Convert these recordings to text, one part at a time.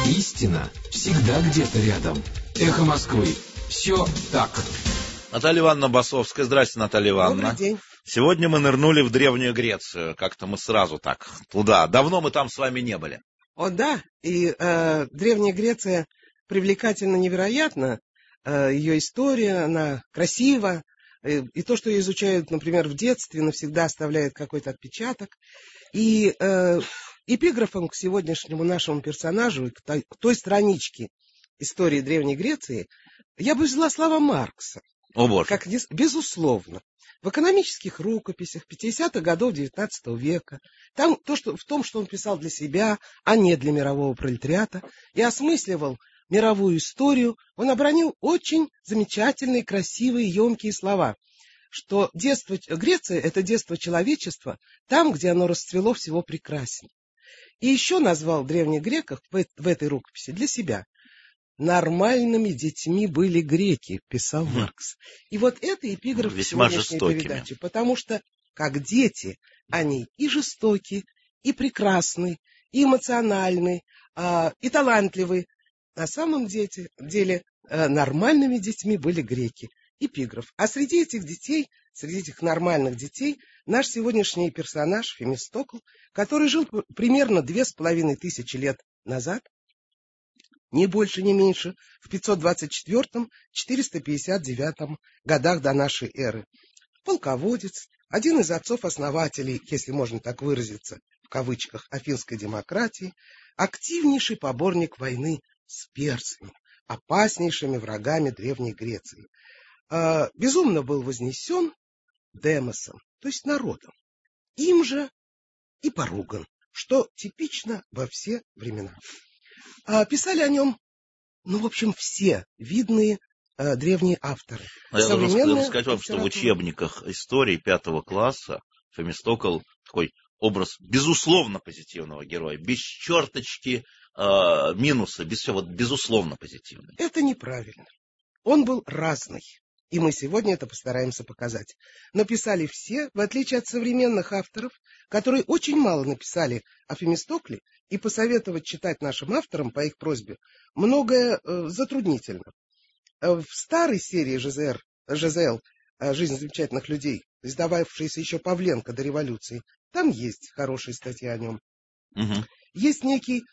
Истина всегда где-то рядом. Эхо Москвы. Все так. Наталья Ивановна Басовская. Здрасте, Наталья Ивановна. Добрый день. Сегодня мы нырнули в Древнюю Грецию. Как-то мы сразу так туда. Давно мы там с вами не были. О, да. И Древняя Греция привлекательна невероятно. Ее история, она красива. И то, что ее изучают, например, в детстве, навсегда оставляет какой-то отпечаток. И эпиграфом к сегодняшнему нашему персонажу, к той страничке истории Древней Греции, я бы взяла слова Маркса. О, Боже. Как, безусловно. В экономических рукописях 50-х годов XIX века, в том, что он писал для себя, а не для мирового пролетариата, и осмысливал мировую историю, он обронил очень замечательные, красивые, емкие слова, что детство Греции — это детство человечества, там, где оно расцвело всего прекрасней. И еще назвал древних греков в этой рукописи для себя. «Нормальными детьми были греки», писал Маркс. И вот это эпиграф сегодняшней передачи, потому что, как дети, они и жестокие, и прекрасны, и эмоциональны, и талантливы. На самом деле нормальными детьми были греки. Эпиграф. А среди этих детей, среди этих нормальных детей, наш сегодняшний персонаж Фемистокл, который жил примерно 2500 лет назад, ни больше, ни меньше, в 524-459 годах до нашей эры. Полководец, один из отцов-основателей, если можно так выразиться, в кавычках, афинской демократии, активнейший поборник войны с персами, опаснейшими врагами Древней Греции. Безумно был вознесен демосом, то есть народом, им же и поруган, что типично во все времена. Писали о нем, в общем, все видные древние авторы. Я должен сказать вам, что в учебниках истории 5 класса Фемистокл такой образ безусловно позитивного героя, без черточки минуса, без всего, безусловно позитивный. Это неправильно. Он был разный. И мы сегодня это постараемся показать. Но писали все, в отличие от современных авторов, которые очень мало написали о Фемистокле, и посоветовать читать нашим авторам по их просьбе многое затруднительно. В старой серии ЖЗЛ «Жизнь замечательных людей», издававшейся еще Павленко до революции, там есть хорошие статьи о нем. Угу. Есть некий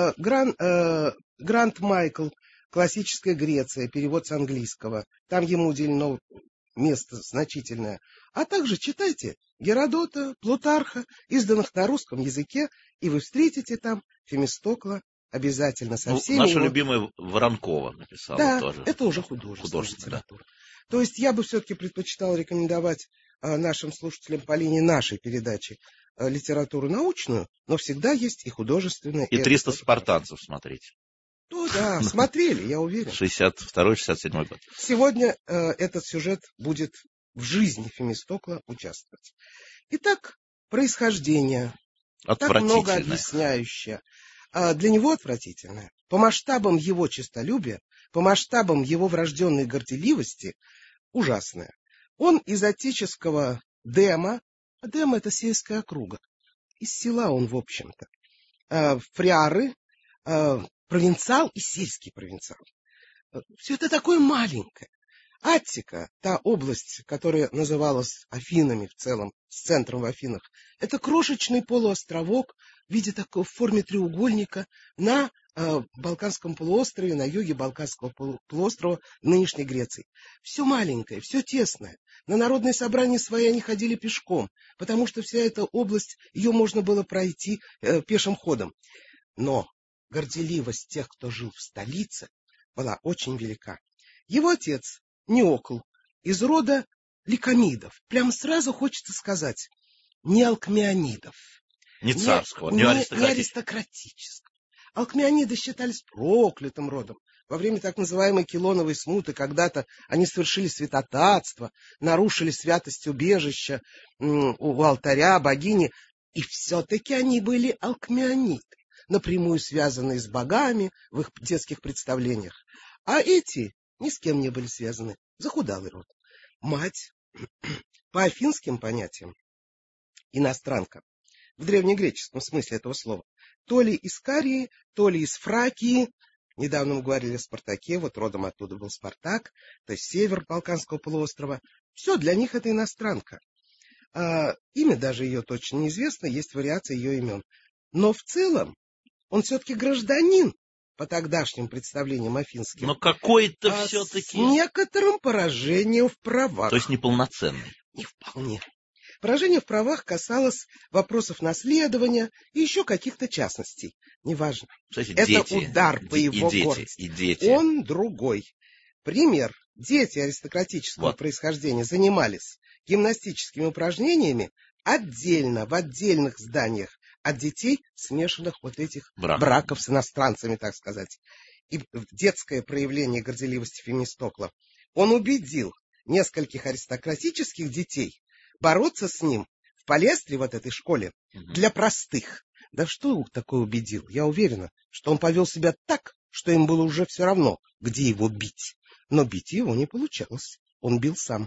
Грант Майкл, «Классическая Греция», перевод с английского. Там ему уделено место значительное. А также читайте Геродота, Плутарха, изданных на русском языке, и вы встретите там Фемистокла обязательно со всеми. Наша любимая Воронкова написала, да, тоже. Это уже художественная литература. Да. То есть я бы все-таки предпочитал рекомендовать нашим слушателям по линии нашей передачи литературу научную, но всегда есть и художественная. И 300 спартанцев смотреть. Ну да, смотрели, я уверен. 62-67 год. Сегодня этот сюжет будет в жизни Фемистокла участвовать. Итак, происхождение. Так много объясняющее. Для него отвратительное. По масштабам его честолюбия, по масштабам его врожденной горделивости ужасное. Он из отеческого Дема, а Дем — это сельская округа. Из села он, в общем-то. Фриары, провинциал и сельский провинциал. Все это такое маленькое. Аттика, та область, которая называлась Афинами в целом, с центром в Афинах, это крошечный полуостровок в виде такой в форме треугольника на Балканском полуострове, на юге Балканского полуострова нынешней Греции. Все маленькое, все тесное. На народные собрания свои они ходили пешком, потому что вся эта область, ее можно было пройти пешим ходом. Но горделивость тех, кто жил в столице, была очень велика. Его отец, Неокл, из рода Ликомидов. Прямо сразу хочется сказать, не алкмеонидов. Не царского, не аристократического. Алкмеониды считались проклятым родом. Во время так называемой Килоновой смуты когда-то они совершили святотатство, нарушили святость убежища у алтаря богини, и все-таки они были алкмеониды, напрямую связанные с богами в их детских представлениях. А эти ни с кем не были связаны. Захудалый род. Мать, по афинским понятиям, иностранка, в древнегреческом смысле этого слова, то ли из Карии, то ли из Фракии. Недавно мы говорили о Спартаке, вот родом оттуда был Спартак, то есть север Балканского полуострова. Все, для них это иностранка. Имя даже ее точно неизвестно, есть вариации ее имен. Но в целом он все-таки гражданин по тогдашним представлениям афинским. Но какой-то все-таки... С некоторым поражением в правах. То есть неполноценный. Не вполне. Поражение в правах касалось вопросов наследования и еще каких-то частностей. Неважно. Кстати, это дети, удар по его гордости. И дети. Он другой. Пример. Дети аристократического происхождения занимались гимнастическими упражнениями отдельно, в отдельных зданиях от детей, смешанных вот этих браков с иностранцами, так сказать. И детское проявление горделивости Фемистокла. Он убедил нескольких аристократических детей бороться с ним в палестре, вот этой школе, для простых. Да что такое убедил? Я уверена, что он повел себя так, что им было уже все равно, где его бить. Но бить его не получалось. Он бил сам.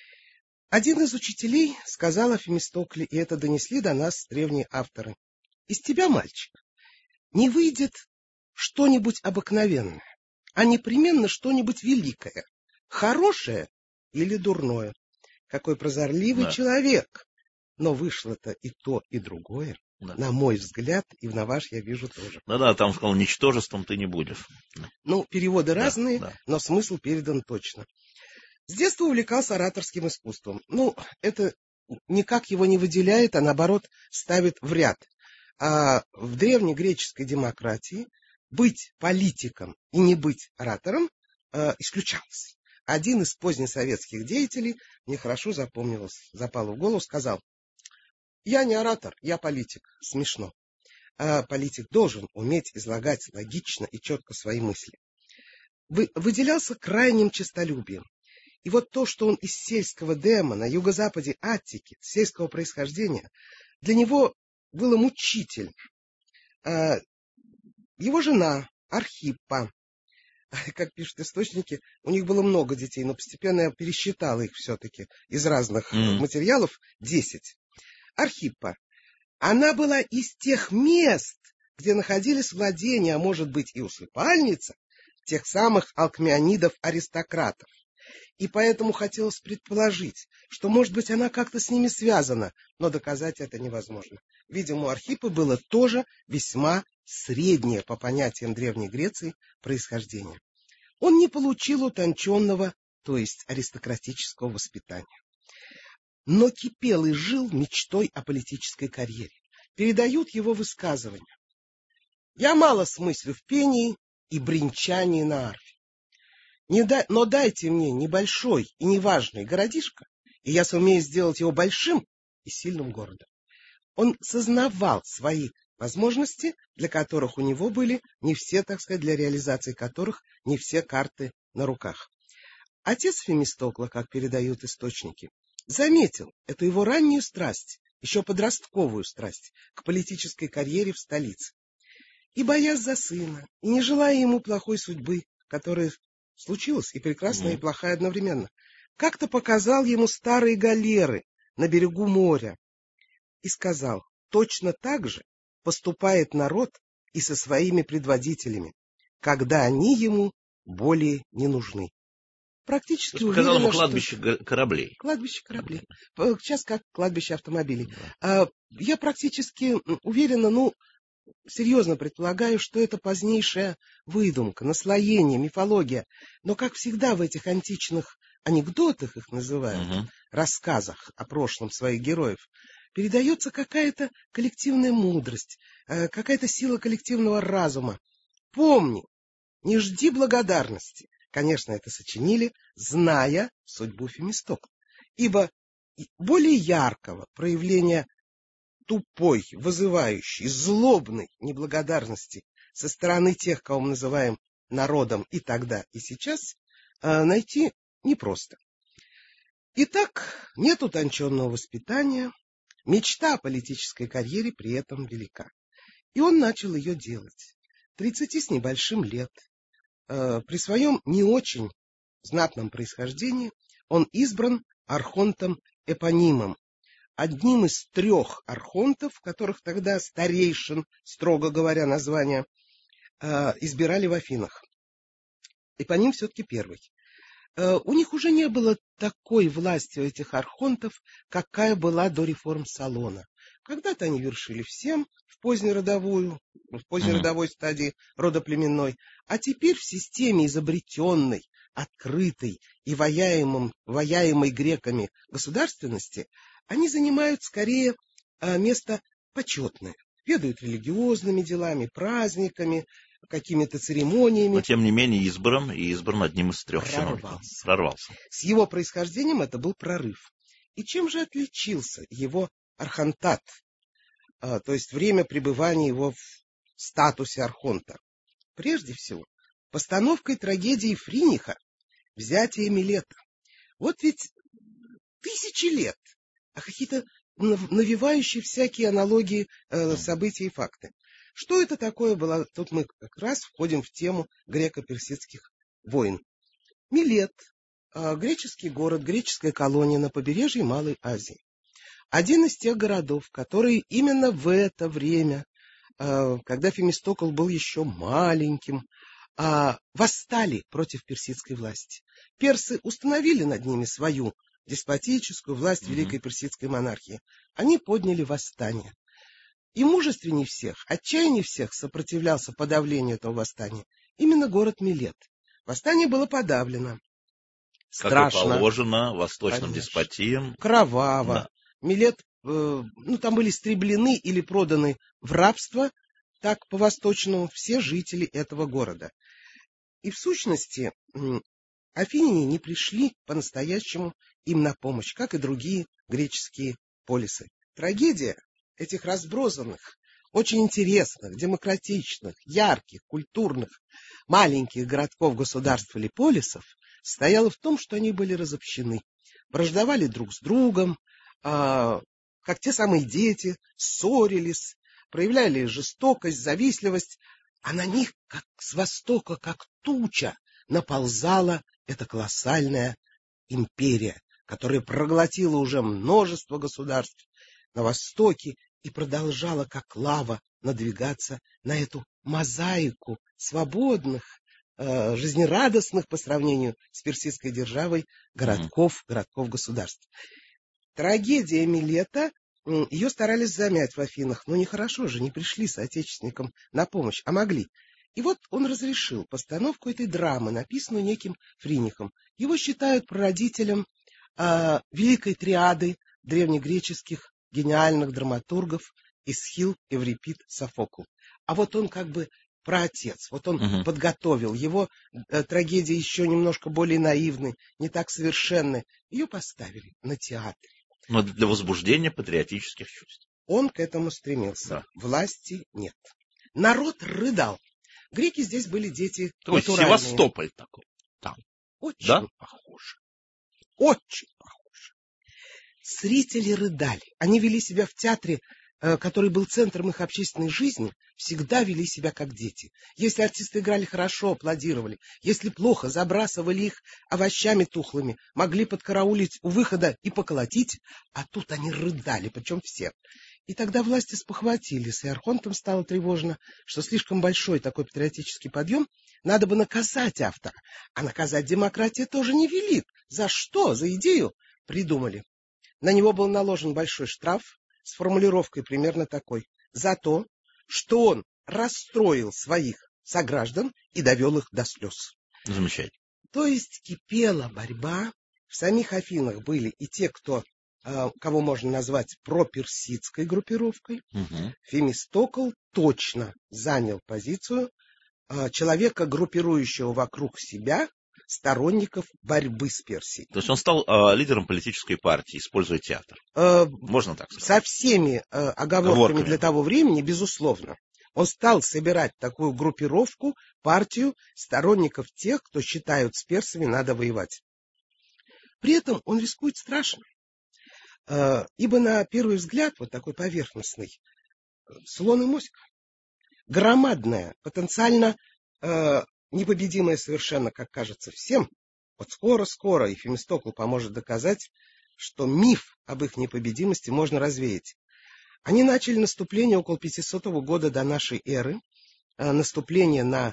Один из учителей сказал о Фемистокле, и это донесли до нас древние авторы. Из тебя, мальчик, не выйдет что-нибудь обыкновенное, а непременно что-нибудь великое, хорошее или дурное. Какой прозорливый человек! Но вышло-то и то, и другое. Да. На мой взгляд, и на ваш, я вижу, тоже. Да, там сказал, ничтожеством ты не будешь. Ну, переводы разные, но смысл передан точно. С детства увлекался ораторским искусством. Ну, это никак его не выделяет, а наоборот ставит в ряд. А в древнегреческой демократии быть политиком и не быть оратором исключалось. Один из позднесоветских деятелей, мне хорошо запало в голову, сказал: я не оратор, я политик. Смешно. Политик должен уметь излагать логично и четко свои мысли. Выделялся крайним честолюбием. И вот то, что он из сельского Дема на юго-западе Аттики, сельского происхождения, для него было мучительно. Его жена Архиппа, как пишут источники, у них было много детей, но постепенно я пересчитала их все-таки из разных материалов, 10. Архиппа, она была из тех мест, где находились владения, а может быть и усыпальница, тех самых алкмеонидов-аристократов. И поэтому хотелось предположить, что, может быть, она как-то с ними связана, но доказать это невозможно. Видимо, у Архиппы было тоже весьма среднее, по понятиям Древней Греции, происхождение. Он не получил утонченного, то есть аристократического воспитания, но кипел и жил мечтой о политической карьере. Передают его высказывания. Я мало смыслю в пении и бренчании на арфе. Но дайте мне небольшой и неважный городишко, и я сумею сделать его большим и сильным городом. Он сознавал свои возможности, для которых у него были не все, так сказать, для реализации которых не все карты на руках. Отец Фемистокла, как передают источники, заметил эту его раннюю страсть, еще подростковую страсть, к политической карьере в столице. И, боясь за сына, и не желая ему плохой судьбы, которая случилась и прекрасная, и плохая одновременно, как-то показал ему старые галеры на берегу моря и сказал: точно так же поступает народ и со своими предводителями, когда они ему более не нужны. Практически показал ему кладбище кораблей. Кладбище кораблей. Сейчас как кладбище автомобилей. Я практически уверена, серьезно предполагаю, что это позднейшая выдумка, наслоение, мифология. Но, как всегда в этих античных анекдотах, их называют, рассказах о прошлом своих героев, передается какая-то коллективная мудрость, какая-то сила коллективного разума. Помни, не жди благодарности. Конечно, это сочинили, зная судьбу Фемистокла. Ибо более яркого проявления тупой, вызывающей, злобной неблагодарности со стороны тех, кого мы называем народом и тогда, и сейчас, найти непросто. Итак, нет утонченного воспитания, мечта о политической карьере при этом велика. И он начал ее делать. 30 с небольшим лет. При своем не очень знатном происхождении он избран архонтом Эпонимом, одним из 3 архонтов, которых тогда старейшин, строго говоря, название, избирали в Афинах. И по ним все-таки первый. У них уже не было такой власти у этих архонтов, какая была до реформ Солона. Когда-то они вершили всем в позднеродовой стадии родоплеменной, а теперь в системе изобретенной, открытой и ваяемой греками государственности они занимают скорее место почетное, ведают религиозными делами, праздниками, какими-то церемониями. Но, тем не менее, избран одним из 3 чиновников. Прорвался. С его происхождением это был прорыв. И чем же отличился его архонтат, то есть время пребывания его в статусе архонта? Прежде всего, постановкой трагедии Фриниха «Взятие Милета». Вот ведь 1000 лет, а какие-то навевающие всякие аналогии события и факты. Что это такое было? Тут мы как раз входим в тему греко-персидских войн. Милет, греческий город, греческая колония на побережье Малой Азии. Один из тех городов, которые именно в это время, когда Фемистокл был еще маленьким, восстали против персидской власти. Персы установили над ними свою деспотическую власть Великой Персидской монархии. Они подняли восстание. И мужественнее всех, отчаяннее всех сопротивлялся подавлению этого восстания именно город Милет. Восстание было подавлено. Страшно. Как и положено восточным деспотиям. Кроваво. Да. Милет, там были истреблены или проданы в рабство, так по-восточному, все жители этого города. И в сущности, афиняне не пришли по-настоящему им на помощь, как и другие греческие полисы. Трагедия этих разбросанных, очень интересных, демократичных, ярких, культурных, маленьких городков, государств или полисов стояла в том, что они были разобщены, враждовали друг с другом, как те самые дети, ссорились, проявляли жестокость, завистливость, а на них, как с востока, как туча, наползала эта колоссальная империя, которая проглотила уже множество государств на востоке и продолжала, как лава, надвигаться на эту мозаику свободных, жизнерадостных по сравнению с персидской державой городков-государств. Трагедия Милета, ее старались замять в Афинах, но нехорошо же, не пришли соотечественникам на помощь, а могли. И вот он разрешил постановку этой драмы, написанную неким Фринихом. Его считают прародителем великой триады древнегреческих гениальных драматургов Эсхил, Эврипид, Софокл. А вот он как бы праотец, вот он подготовил. Его трагедия еще немножко более наивны, не так совершенны. Ее поставили на театре. Но для возбуждения патриотических чувств. Он к этому стремился. Да. Власти нет. Народ рыдал. Греки здесь были дети культуральные. Севастополь такой. Там. Очень похоже. Очень похоже. Зрители рыдали. Они вели себя в театре, который был центром их общественной жизни, всегда вели себя как дети. Если артисты играли хорошо, аплодировали. Если плохо, забрасывали их овощами тухлыми, могли подкараулить у выхода и поколотить, а тут они рыдали, причем все. И тогда власти спохватились, и архонтам стало тревожно, что слишком большой такой патриотический подъем, надо бы наказать автора. А наказать демократия тоже не велит. За что? За идею придумали. На него был наложен большой штраф с формулировкой примерно такой: за то, что он расстроил своих сограждан и довел их до слез. Замечательно. То есть кипела борьба. В самих Афинах были и те, кого можно назвать проперсидской группировкой. Фемистокл точно занял позицию человека, группирующего вокруг себя сторонников борьбы с Персией. То есть он стал лидером политической партии, используя театр. Можно так сказать? Со всеми оговорками для того времени, безусловно. Он стал собирать такую группировку, партию сторонников тех, кто считают, с персами надо воевать. При этом он рискует страшно. Ибо на первый взгляд, вот такой поверхностный, слон и моська. Громадная, потенциально непобедимая совершенно, как кажется всем. Вот скоро-скоро и Фемистокл поможет доказать, что миф об их непобедимости можно развеять. Они начали наступление около 500 года до нашей эры, наступление на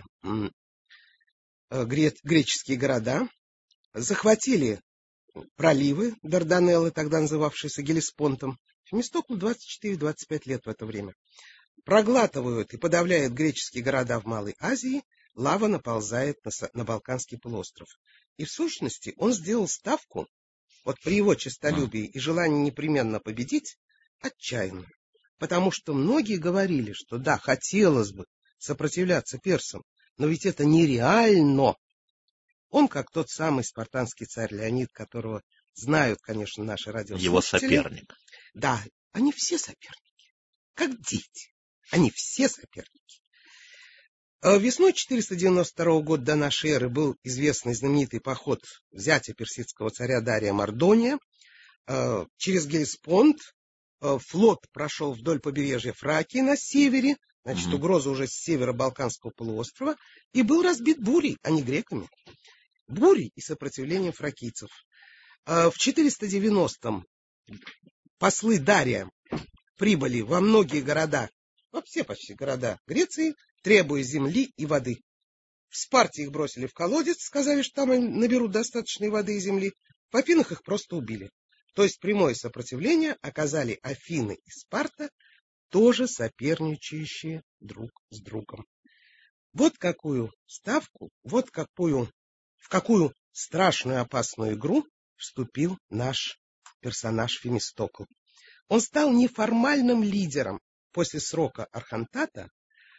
греческие города, захватили проливы Дарданеллы, тогда называвшиеся Геллеспонтом. Фемистоклу 24-25 лет в это время. Проглатывают и подавляют греческие города в Малой Азии, лава наползает на Балканский полуостров. И в сущности он сделал ставку, вот при его честолюбии и желании непременно победить, отчаянную. Потому что многие говорили, что да, хотелось бы сопротивляться персам, но ведь это нереально. Он, как тот самый спартанский царь Леонид, которого знают, конечно, наши радиослушатели. Его соперник. Да, они все соперники, как дети. Они все соперники. Весной 492 года до нашей эры был известный знаменитый поход взятия персидского царя Дария Мардония. Через Геллеспонт флот прошел вдоль побережья Фракии на севере, значит, угроза уже с севера Балканского полуострова, и был разбит бурей, а не греками. Бурей и сопротивлением фракийцев. В 490-м послы Дария прибыли во многие города, во все почти города Греции, требуя земли и воды. В Спарте их бросили в колодец, сказали, что там они наберут достаточной воды и земли. В Афинах их просто убили. То есть прямое сопротивление оказали Афины и Спарта, тоже соперничающие друг с другом. Вот какую ставку, в какую страшную опасную игру вступил наш персонаж Фемистокл. Он стал неформальным лидером после срока Архонтата,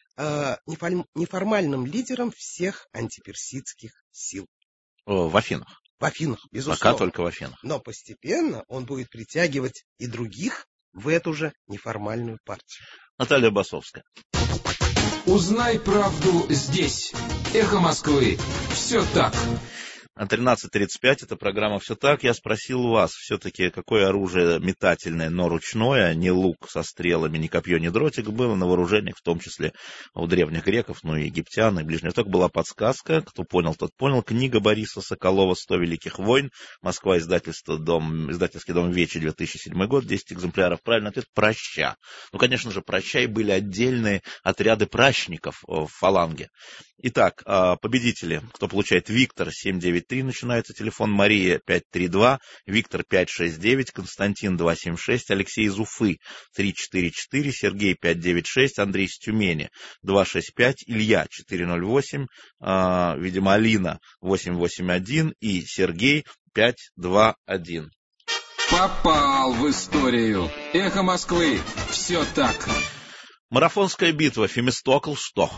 неформальным лидером всех антиперсидских сил. В Афинах. В Афинах, безусловно. Пока только в Афинах. Но постепенно он будет притягивать и других в эту же неформальную партию. Наталья Басовская. Узнай правду здесь. Эхо Москвы. Все так. 13:35, это программа «Все так». Я спросил у вас все-таки, какое оружие метательное, но ручное, не лук со стрелами, ни копье, ни дротик, было на вооружениях, в том числе у древних греков, ну и египтян, и Ближнего Востока. Была подсказка, кто понял, тот понял. Книга Бориса Соколова «100 великих войн». Москва, издательский дом Вечи, 2007 год, 10 экземпляров. Правильный ответ – праща. Ну, конечно же, праща, и были отдельные отряды пращников в фаланге. Итак, победители, кто получает: Виктор 793, начинается телефон, Мария 532, Виктор 569, Константин 276, Алексей из Уфы 344, Сергей 596, Андрей из Тюмени 265, Илья 408, видимо, Алина 881 и Сергей 521. Попал в историю. Эхо Москвы. Все так. Марафонская битва. Фемистокл что?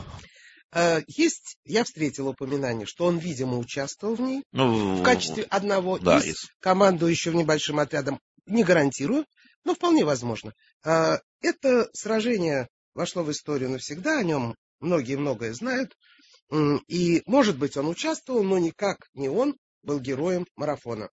Я встретил упоминание, что он, видимо, участвовал в ней в качестве одного из командующего небольшим отрядом. Не гарантирую, но вполне возможно. Это сражение вошло в историю навсегда, о нем многие многое знают. И, может быть, он участвовал, но никак не он был героем марафона.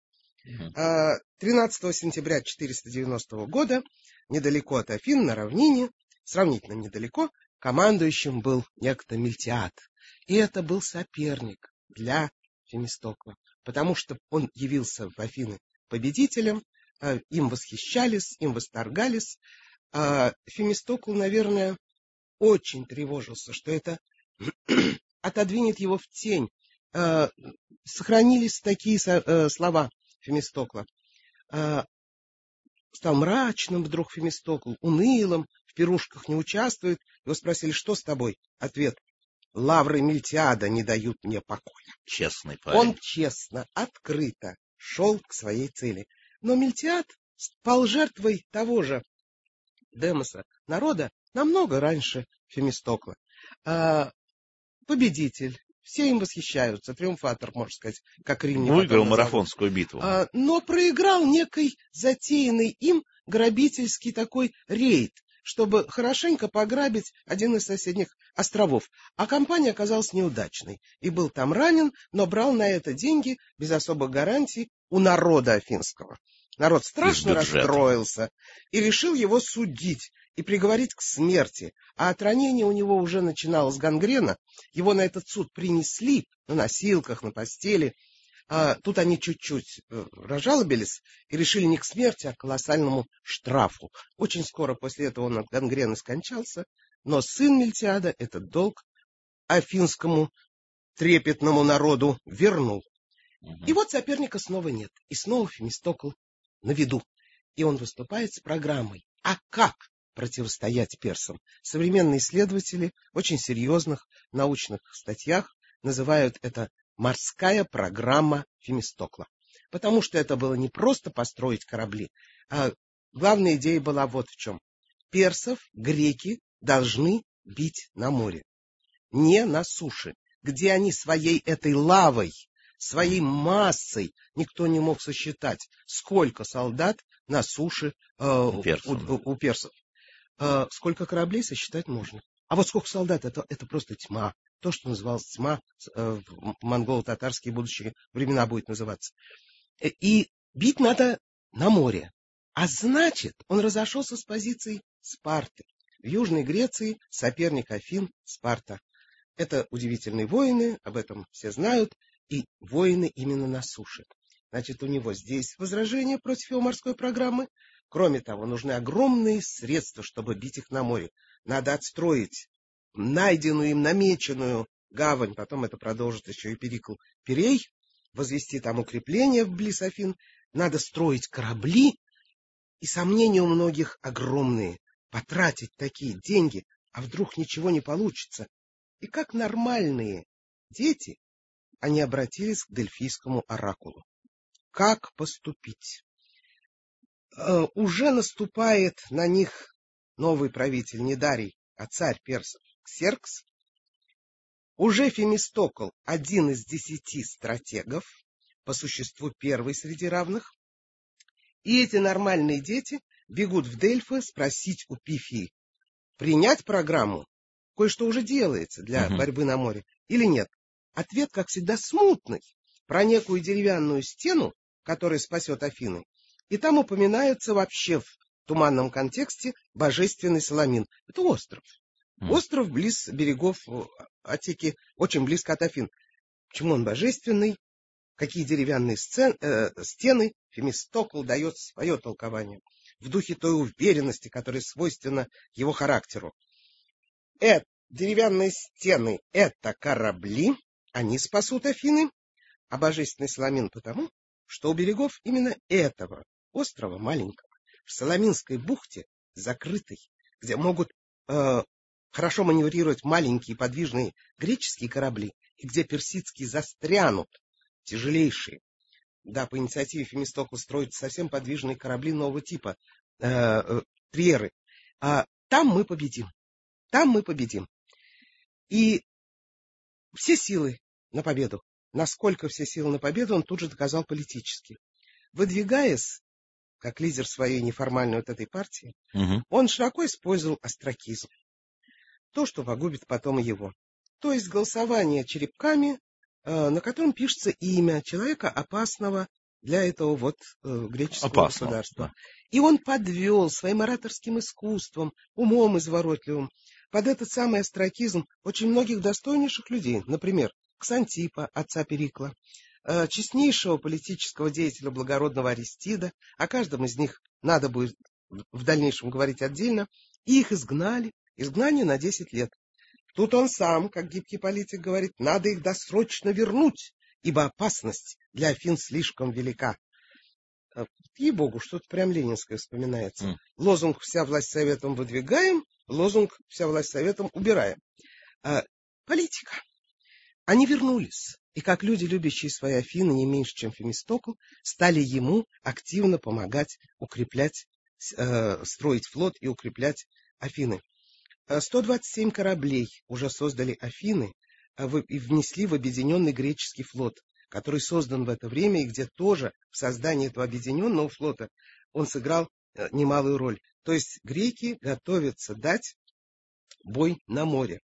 13 сентября 490 года, недалеко от Афин, на равнине, сравнительно недалеко, командующим был некто Мильтиад. И это был соперник для Фемистокла, потому что он явился в Афины победителем, им восхищались, им восторгались. Фемистокл, наверное, очень тревожился, что это отодвинет его в тень. Сохранились такие слова Фемистокла. Стал мрачным вдруг Фемистокл, унылым, в пирушках не участвует. Его спросили: что с тобой? Ответ: лавры Мильтиада не дают мне покоя. Честный парень. Он честно, открыто шел к своей цели. Но Мильтиад стал жертвой того же демоса народа намного раньше Фемистокла. Победитель. Все им восхищаются, триумфатор, можно сказать, как Рим не выиграл марафонскую битву. Но проиграл некий затеянный им грабительский такой рейд, чтобы хорошенько пограбить один из соседних островов. А компания оказалась неудачной. И был там ранен, но брал на это деньги без особых гарантий у народа афинского. Народ страшно расстроился и решил его судить и приговорить к смерти. А от ранения у него уже начиналась гангрена. Его на этот суд принесли на носилках, на постели. Тут они чуть-чуть разжалобились и решили не к смерти, а к колоссальному штрафу. Очень скоро после этого он от гангрены скончался, но сын Мильтиада этот долг афинскому трепетному народу вернул. И вот соперника снова нет. И снова Фемистокл на виду. И он выступает с программой. А как противостоять персам? Современные исследователи в очень серьезных научных статьях называют это «морская программа Фемистокла». Потому что это было не просто построить корабли, а главная идея была вот в чем. Персов греки должны бить на море, не на суше, где они своей этой лавой, своей массой, никто не мог сосчитать, сколько солдат на суше у персов. Сколько кораблей сосчитать можно. А вот сколько солдат, это просто тьма. То, что называлось тьма, в монголо-татарские будущие времена будет называться. И бить надо на море. А значит, он разошелся с позицией Спарты. В Южной Греции соперник Афин Спарта. Это удивительные воины, об этом все знают, и воины именно на суше. Значит, у него здесь возражение против его морской программы. Кроме того, нужны огромные средства, чтобы бить их на море. Надо отстроить найденную им, намеченную гавань, потом это продолжит еще и Перикл Пирей, возвести там укрепления вблизи Афин. Надо строить корабли, и сомнения у многих огромные. Потратить такие деньги, а вдруг ничего не получится. И как нормальные дети, они обратились к Дельфийскому оракулу. Как поступить? Уже наступает на них новый правитель не Дарий, а царь персов Ксеркс. Уже Фемистокл один из 10 стратегов, по существу первый среди равных. И эти нормальные дети бегут в Дельфы спросить у Пифии, принять программу, кое-что уже делается для борьбы на море, или нет. Ответ, как всегда, смутный, про некую деревянную стену, которая спасет Афины. И там упоминается вообще в туманном контексте божественный Саламин. Это остров. Остров близ берегов Аттики, очень близко от Афин. Почему он божественный? Какие деревянные стены? Фемистокл дает свое толкование в духе той уверенности, которая свойственна его характеру. Деревянные стены — это корабли, они спасут Афины, а божественный Саламин потому, что у берегов именно этого острова маленького, в Саламинской бухте, закрытой, где могут хорошо маневрировать маленькие подвижные греческие корабли, и где персидские застрянут, тяжелейшие. Да, по инициативе Фемистокла строят совсем подвижные корабли нового типа, триеры. Там мы победим. Там мы победим. И все силы на победу. Насколько все силы на победу, он тут же доказал политически. Выдвигаясь, как лидер своей неформальной вот этой партии, он широко использовал остракизм. То, что погубит потом и его. То есть голосование черепками, на котором пишется имя человека, опасного для этого вот греческого государства. Да. И он подвел своим ораторским искусством, умом изворотливым под этот самый остракизм очень многих достойнейших людей. Например, Ксантипа, отца Перикла, честнейшего политического деятеля благородного Аристида. О каждом из них надо будет в дальнейшем говорить отдельно. И их изгнали. Изгнание на 10 лет. Тут он сам, как гибкий политик, говорит, надо их досрочно вернуть, ибо опасность для Афин слишком велика. Ей-богу, что-то прям ленинское вспоминается. Лозунг «Вся власть советом» выдвигаем, лозунг «Вся власть советом» убираем. Политика. Они вернулись, и как люди, любящие свои Афины не меньше, чем Фемистокл, стали ему активно помогать укреплять, строить флот и укреплять Афины. 127 кораблей уже создали Афины и внесли в объединенный греческий флот, который создан в это время, и где тоже в создании этого объединенного флота он сыграл немалую роль. То есть греки готовятся дать бой на море.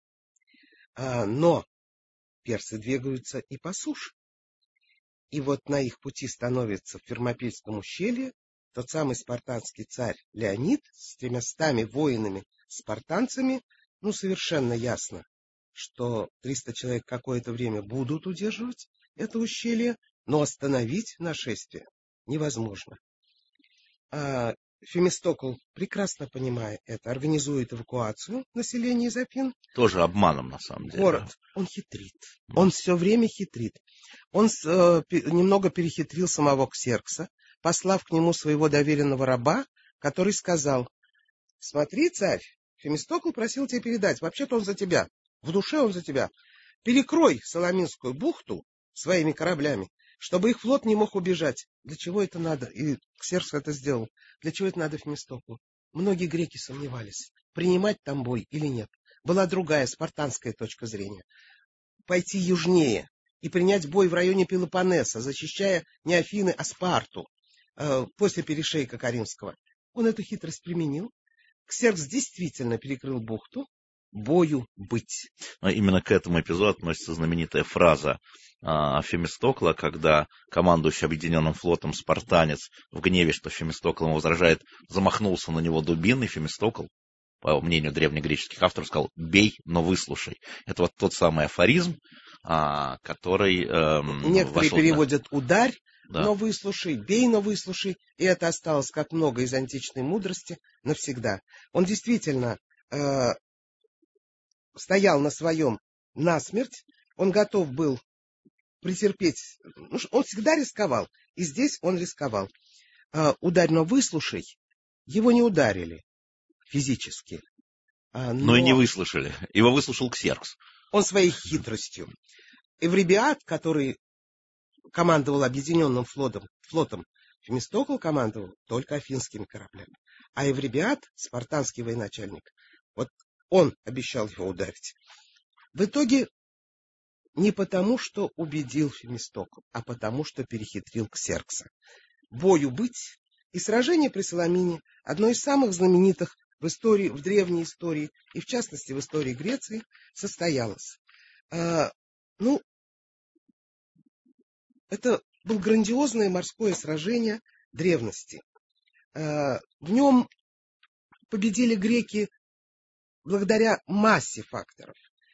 Но персы двигаются и по суше. И вот на их пути становится в Фермопильском ущелье тот самый спартанский царь Леонид с 300 воинами спартанцами. Совершенно ясно, что 300 человек какое-то время будут удерживать это ущелье, но остановить нашествие невозможно. Фемистокл, прекрасно понимая это, организует эвакуацию населения из Афин. Тоже обманом, на самом деле. Город. Он хитрит. Он все время хитрит. Он немного перехитрил самого Ксеркса, послав к нему своего доверенного раба, который сказал: смотри, царь, Фемистокл просил тебя передать, вообще-то он за тебя, в душе он за тебя. Перекрой Саламинскую бухту своими кораблями, чтобы их флот не мог убежать. Для чего это надо? И Ксеркс это сделал. Для чего это надо Фемистоклу? Многие греки сомневались, принимать там бой или нет. Была другая, спартанская точка зрения. Пойти южнее и принять бой в районе Пелопоннеса, защищая не Афины, а Спарту, после перешейка Каринского. Он эту хитрость применил. Ксеркс действительно перекрыл бухту. Бою быть. Но именно к этому эпизоду относится знаменитая фраза Фемистокла, когда командующий объединенным флотом спартанец в гневе, что Фемистокл ему возражает, замахнулся на него дубиной. Фемистокл, по мнению древнегреческих авторов, сказал: бей, но выслушай. Это вот тот самый афоризм, который... Некоторые переводят «ударь, да, но выслушай», «бей, но выслушай». И это осталось, как много из античной мудрости, навсегда. Он действительно стоял на своем насмерть, он готов был претерпеть, он всегда рисковал, и здесь он рисковал. Ударь, но выслушай, его не ударили физически. Но и не выслушали, его выслушал Ксеркс. Он своей хитростью. Эврибиад, который командовал объединенным флотом, Фемистокл командовал только афинскими кораблями. А Эврибиад, спартанский военачальник, вот он обещал его ударить. В итоге не потому, что убедил Фемистокл, а потому, что перехитрил Ксеркса. Бою быть, и сражение при Саламине — одно из самых знаменитых в истории, в древней истории, и в частности в истории Греции, состоялось. Это было грандиозное морское сражение древности. В нем победили греки благодаря массе факторов.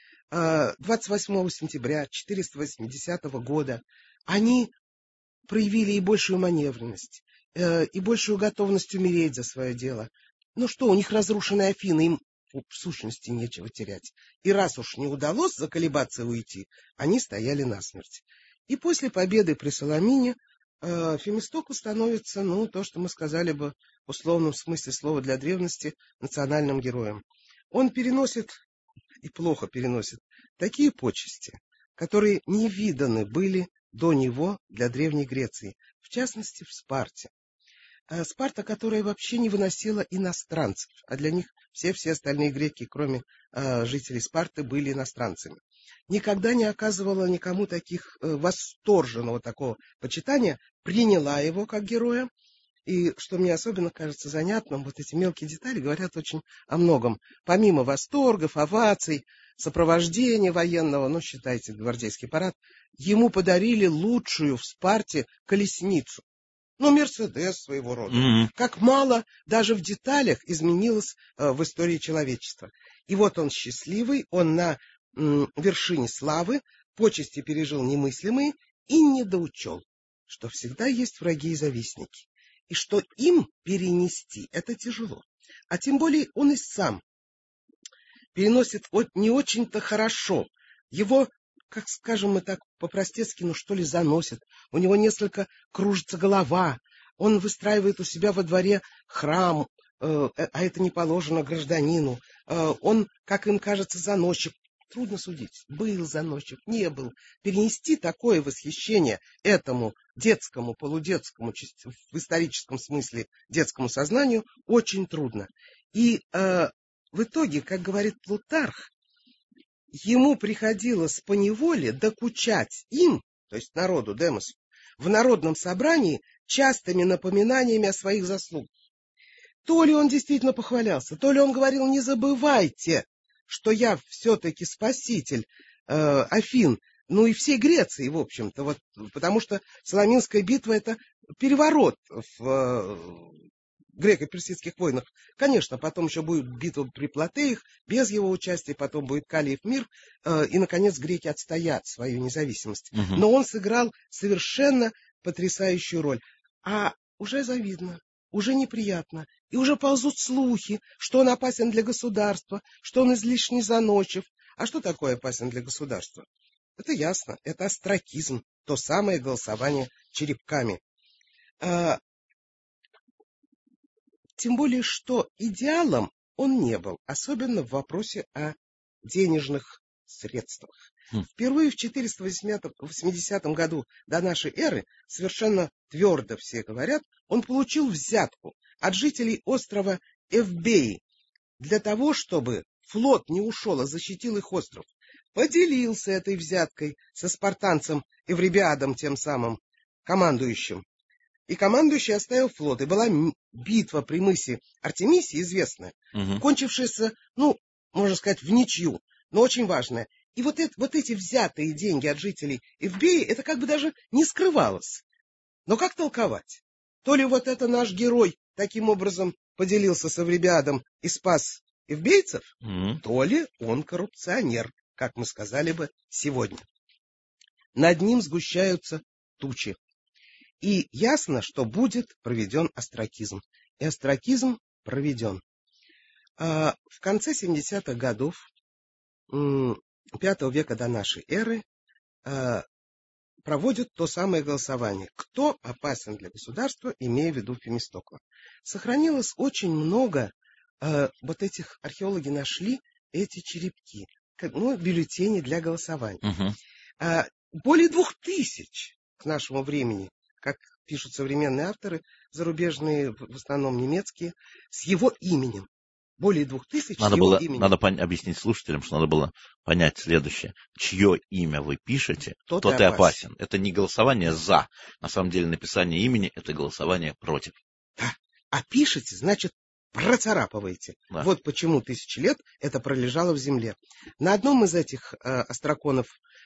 28 сентября 480 года они проявили и большую маневренность, и большую готовность умереть за свое дело. Ну что, у них разрушены Афины, им в сущности нечего терять. И раз уж не удалось заколебаться и уйти, они стояли насмерть. И после победы при Саламине Фемистокл становится, то, что мы сказали бы в условном смысле слова для древности, национальным героем. Он переносит, и плохо переносит, такие почести, которые не виданы были до него для Древней Греции, в частности в Спарте. Спарта, которая вообще не выносила иностранцев, а для них все остальные греки, кроме жителей Спарты, были иностранцами. Никогда не оказывала никому таких восторженного такого почитания, приняла его как героя. И что мне особенно кажется занятным, вот эти мелкие детали говорят очень о многом. Помимо восторгов, оваций, сопровождения военного, считайте, гвардейский парад, ему подарили лучшую в Спарте колесницу. Мерседес своего рода. Как мало даже в деталях изменилось в истории человечества. И вот он счастливый, он на вершине славы, почести пережил немыслимые и недоучел, что всегда есть враги и завистники. И что им перенести это тяжело. А тем более он и сам переносит не очень-то хорошо. Его, как скажем мы так по-простецки, заносит. У него несколько кружится голова. Он выстраивает у себя во дворе храм, а это не положено гражданину. Он, как им кажется, заносчик. Трудно судить, был заносчик, не был. Перенести такое восхищение этому детскому, полудетскому, в историческом смысле детскому сознанию очень трудно. И в итоге, как говорит Плутарх, ему приходилось поневоле докучать им, то есть народу, демосу, в народном собрании частыми напоминаниями о своих заслугах. То ли он действительно похвалялся, то ли он говорил: не забывайте, что я все-таки спаситель Афин, и всей Греции, в общем-то, потому что Саламинская битва — это переворот в греко-персидских войнах. Конечно, потом еще будет битва при Платеях, без его участия, потом будет Калиев мир, и, наконец, греки отстоят свою независимость. Но он сыграл совершенно потрясающую роль. А уже завидно, уже неприятно, и уже ползут слухи, что он опасен для государства, что он излишне заносчив. А что такое опасен для государства? Это ясно, это остракизм, то самое голосование черепками. Тем более, что идеалом он не был, особенно в вопросе о денежных средствах. Впервые в 480 году до нашей эры, совершенно твердо все говорят, он получил взятку от жителей острова Эвбеи для того, чтобы флот не ушел, а защитил их остров. Поделился этой взяткой со спартанцем Эврибиадом, тем самым командующим. И командующий оставил флот. И была битва при мысе Артемисии, известная, кончившаяся, можно сказать, в ничью, но очень важная. И вот эти взятые деньги от жителей Эвбеи, это как бы даже не скрывалось. Но как толковать? То ли вот это наш герой таким образом поделился с Эврибиадом и спас эвбейцев, то ли он коррупционер, как мы сказали бы сегодня. Над ним сгущаются тучи. И ясно, что будет проведен остракизм. И остракизм проведен. В конце 70-х годов V века до нашей эры проводят то самое голосование. Кто опасен для государства, имея в виду Фемистокла. Сохранилось очень много, вот этих археологи нашли эти черепки, бюллетени для голосования. Более 2000 к нашему времени, как пишут современные авторы, зарубежные, в основном немецкие, с его именем. Более 2000 с его именем. Надо объяснить слушателям, что надо было понять следующее. Чье имя вы пишете, тот и опасен. Это не голосование за. На самом деле написание имени — это голосование против. Да. А пишете, значит, процарапываете. Да. Вот почему 1000 лет это пролежало в земле. На одном из этих остроконов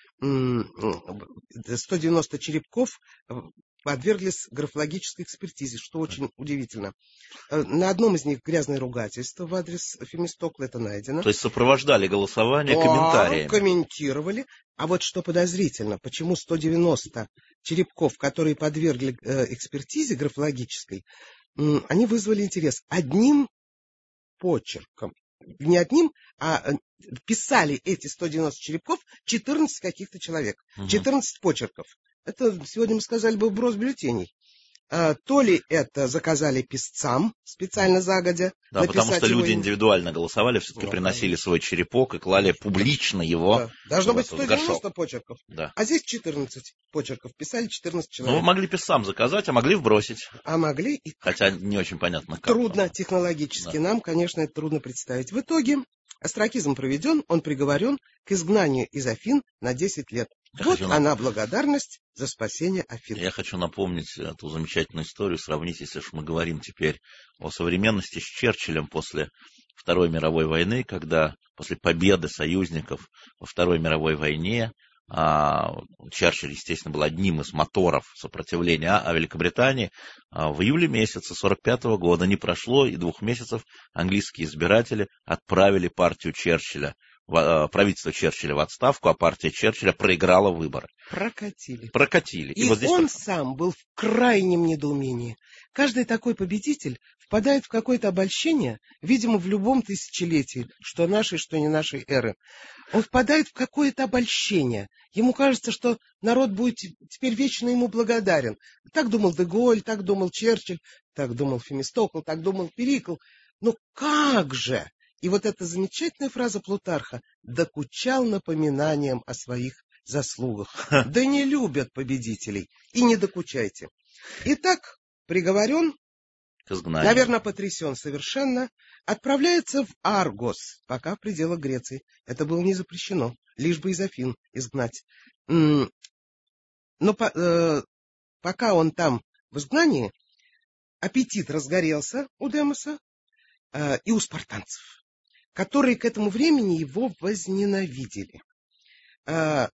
190 черепков подверглись графологической экспертизе, что очень удивительно. На одном из них грязное ругательство в адрес Фемистокла, это найдено. То есть сопровождали голосование комментариями. Комментировали. А вот что подозрительно, почему 190 черепков, которые подвергли экспертизе графологической, они вызвали интерес одним почерком. Не одним, а писали эти 190 черепков 14 каких-то человек. 14 почерков. Это, сегодня мы сказали бы, вброс бюллетеней. То ли это заказали писцам специально загодя. Да, потому что люди индивидуально голосовали, все-таки приносили свой черепок и клали публично его. Да. Должно быть 190 почерков. Да. А здесь 14 почерков. Писали 14 человек. Могли писцам заказать, а могли вбросить. А могли и... Хотя не очень понятно, как. Трудно технологически. Да. Нам, конечно, это трудно представить. В итоге остракизм проведен, он приговорен к изгнанию из Афин на 10 лет. Она благодарность за спасение Афин. Я хочу напомнить эту замечательную историю, сравнить, если уж мы говорим теперь о современности, с Черчиллем после Второй мировой войны, когда после победы союзников во Второй мировой войне Черчилль, естественно, был одним из моторов сопротивления Великобритании. В июле месяце 1945 года не прошло и 2 месяцев английские избиратели отправили партию Черчилля, правительство Черчилля в отставку, а партия Черчилля проиграла выборы. Прокатили. И вот здесь он сам был в крайнем недоумении. Каждый такой победитель впадает в какое-то обольщение, видимо, в любом тысячелетии, что нашей, что не нашей эры. Он впадает в какое-то обольщение. Ему кажется, что народ будет теперь вечно ему благодарен. Так думал де Голль, так думал Черчилль, так думал Фемистокл, так думал Перикл. Но как же? И вот эта замечательная фраза Плутарха: «Докучал напоминанием о своих заслугах». Да не любят победителей, и не докучайте. Итак, приговорен, наверное, потрясен совершенно, отправляется в Аргос, пока в пределах Греции. Это было не запрещено, лишь бы из Афин изгнать. Но пока он там в изгнании, аппетит разгорелся у Демоса и у спартанцев, которые к этому времени его возненавидели.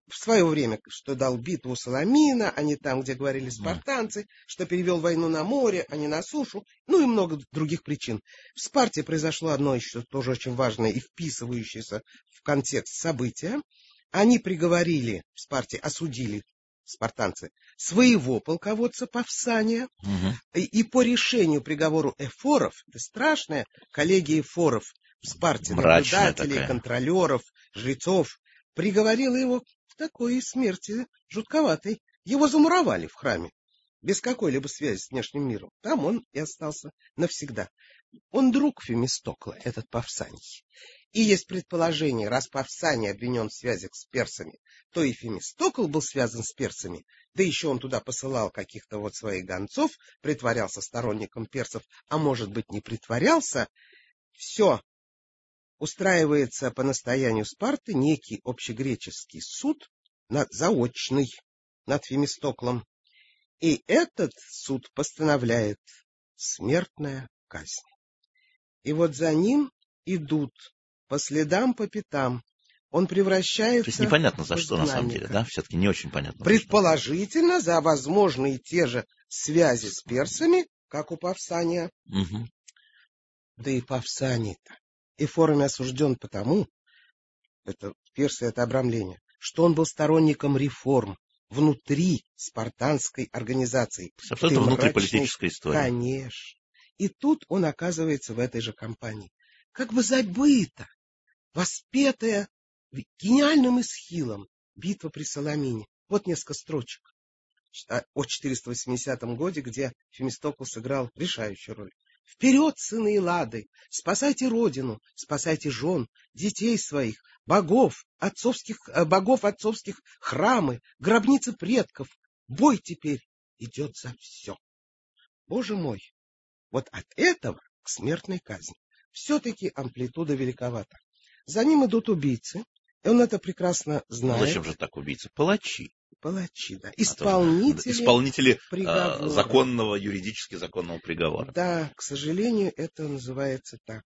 в свое время, что дал битву Саламина, а не там, где говорили спартанцы, что перевел войну на море, а не на сушу, ну и много других причин. В Спарте произошло одно еще тоже очень важное и вписывающееся в контекст события. Они приговорили в Спарте, осудили спартанцы своего полководца Павсания, и по решению приговору эфоров, это страшная коллегия эфоров в Спарте, наблюдателей, контролеров, жрецов, приговорила его к такой смерти жутковатой. Его замуровали в храме, без какой-либо связи с внешним миром. Там он и остался навсегда. Он друг Фемистокла, этот Павсаний. И есть предположение, раз Павсаний обвинен в связях с персами, то и Фемистокл был связан с персами, да еще он туда посылал каких-то вот своих гонцов, притворялся сторонником персов, а может быть не притворялся. Все устраивается по настоянию Спарты некий общегреческий суд заочный над Фемистоклом. И этот суд постановляет смертная казнь. И вот за ним идут по следам, по пятам. Он превращается... То есть непонятно за что на самом деле, да? Все-таки не очень понятно. Предположительно, за возможные те же связи с персами, как у Павсания. Угу. Да и Павсаний-то эфорами осужден потому, это персы, это обрамление, что он был сторонником реформ внутри спартанской организации. Абсолютно внутриполитическая история. Конечно. И тут он оказывается в этой же компании. Как бы забыта, воспетая гениальным Эсхилом битва при Саламине. Вот несколько строчек о 480 годе, где Фемистокл сыграл решающую роль. «Вперед, сыны Эллады! Спасайте родину, спасайте жен, детей своих, богов отцовских храмы, гробницы предков. Бой теперь идет за все». Боже мой! Вот от этого к смертной казни. Все-таки амплитуда великовата. За ним идут убийцы, и он это прекрасно знает. Ну, зачем же так убийцы? Палачи. Палачи, да. Исполнители законного, юридически законного приговора. Да, к сожалению, это называется так.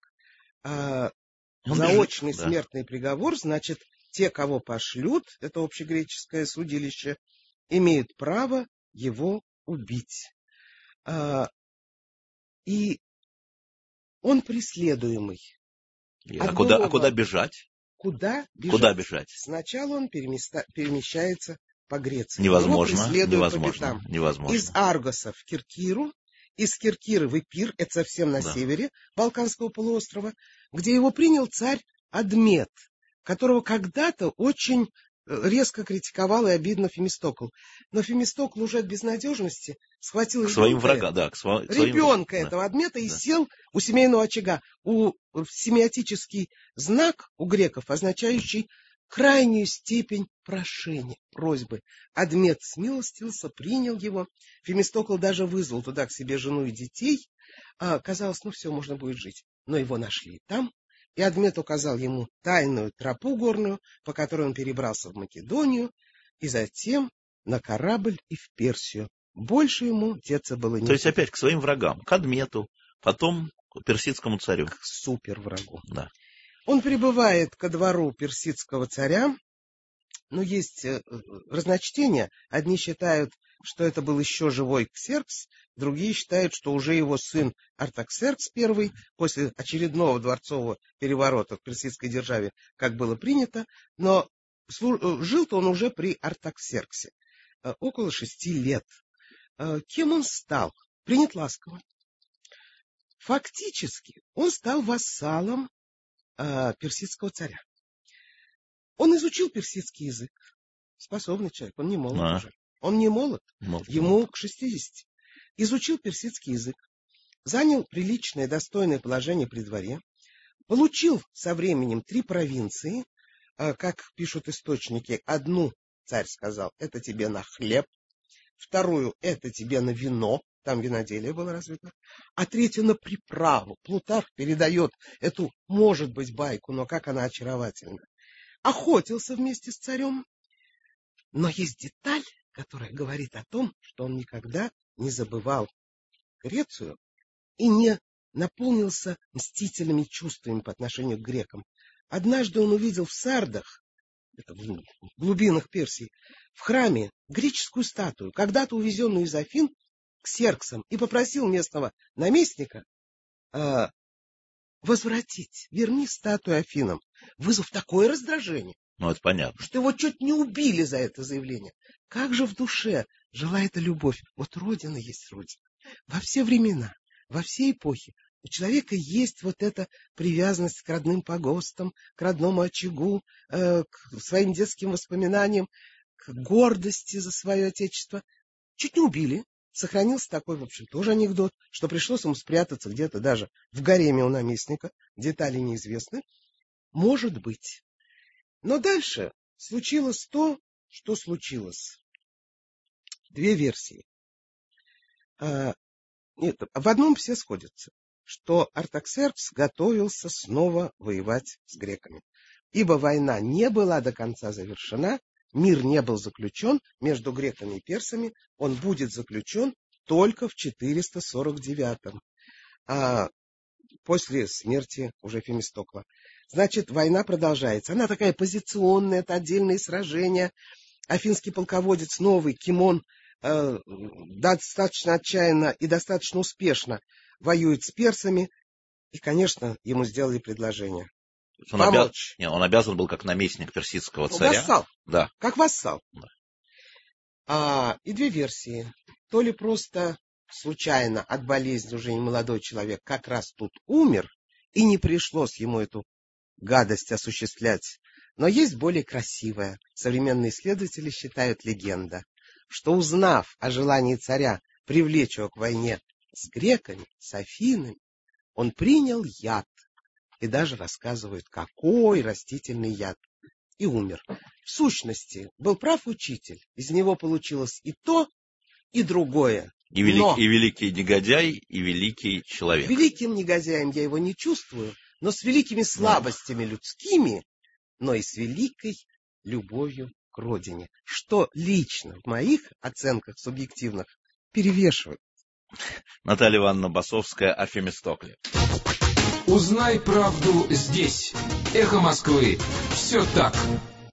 Заочный смертный приговор, значит, те, кого пошлют, это общегреческое судилище, имеют право его убить. И он преследуемый. А куда бежать? Куда бежать? Сначала он перемещается по Греции. Невозможно. Из Аргоса в Киркиру, из Киркиры в Эпир, это совсем на севере Балканского полуострова, где его принял царь Адмет, которого когда-то очень резко критиковал и обидно Фемистокл. Но Фемистокл уже от безнадежности схватил ребенка этого Адмета и сел у семейного очага. Семиотический знак у греков, означающий крайнюю степень прошения, просьбы. Адмет смилостился, принял его. Фемистокл даже вызвал туда к себе жену и детей. Казалось, все, можно будет жить. Но его нашли там. И Адмет указал ему тайную тропу горную, по которой он перебрался в Македонию, и затем на корабль и в Персию. Больше ему деться было не. То есть опять к своим врагам, к Адмету, потом к персидскому царю. К суперврагу. Да. Он прибывает ко двору персидского царя. Но есть разночтения. Одни считают, что это был еще живой Ксеркс, другие считают, что уже его сын Артаксеркс I, после очередного дворцового переворота в персидской державе, как было принято, но жил-то он уже при Артаксерксе, около 6 лет. Кем он стал? Принят ласково. Фактически он стал вассалом персидского царя. Он изучил персидский язык. Способный человек, он не молод уже. Он не молод, ему к 60. Изучил персидский язык, занял приличное, достойное положение при дворе, получил со временем 3 провинции, как пишут источники. Одну царь сказал, это тебе на хлеб, вторую, это тебе на вино, там виноделие было развито, а третью на приправу. Плутарх передает эту, может быть, байку, но как она очаровательна. Охотился вместе с царем, но есть деталь, которая говорит о том, что он никогда не забывал Грецию и не наполнился мстительными чувствами по отношению к грекам. Однажды он увидел в Сардах это в глубинах Персии, в храме греческую статую, когда-то увезенную из Афин к Ксерксам, и попросил местного наместника возвратить, верни статую Афинам, вызвав такое раздражение. Ну, это понятно. Что его чуть не убили за это заявление. Как же в душе жила эта любовь? Вот Родина есть Родина. Во все времена, во все эпохи у человека есть вот эта привязанность к родным погостам, к родному очагу, к своим детским воспоминаниям, к гордости за свое отечество. Чуть не убили. Сохранился такой, в общем, тоже анекдот, что пришлось ему спрятаться где-то даже в гареме у наместника. Детали неизвестны. Может быть. Но дальше случилось то, что случилось. Две версии. Нет, в одном все сходятся, что Артаксеркс готовился снова воевать с греками. Ибо война не была до конца завершена, мир не был заключен между греками и персами, он будет заключен только в 449-м, после смерти уже Фемистокла. Значит, война продолжается. Она такая позиционная, это отдельные сражения. Афинский полководец новый, Кимон, достаточно отчаянно и достаточно успешно воюет с персами. И, конечно, ему сделали предложение. Он обязан был как наместник персидского царя. Вассал. Да. Как вассал. Да. И две версии. То ли просто случайно от болезни уже немолодой человек как раз тут умер, и не пришлось ему эту гадость осуществлять. Но есть более красивая. Современные исследователи считают легенда, что, узнав о желании царя привлечь его к войне с греками, с Афинами, он принял яд. И даже рассказывают, какой растительный яд. И умер. В сущности, был прав учитель. Из него получилось и то, и другое. И великий негодяй, и великий человек. Великим негодяем я его не чувствую, но с великими слабостями людскими, но и с великой любовью к родине. Что лично в моих оценках субъективных перевешивает. Наталья Ивановна Басовская о Фемистокле. Узнай правду здесь. Эхо Москвы. Все так.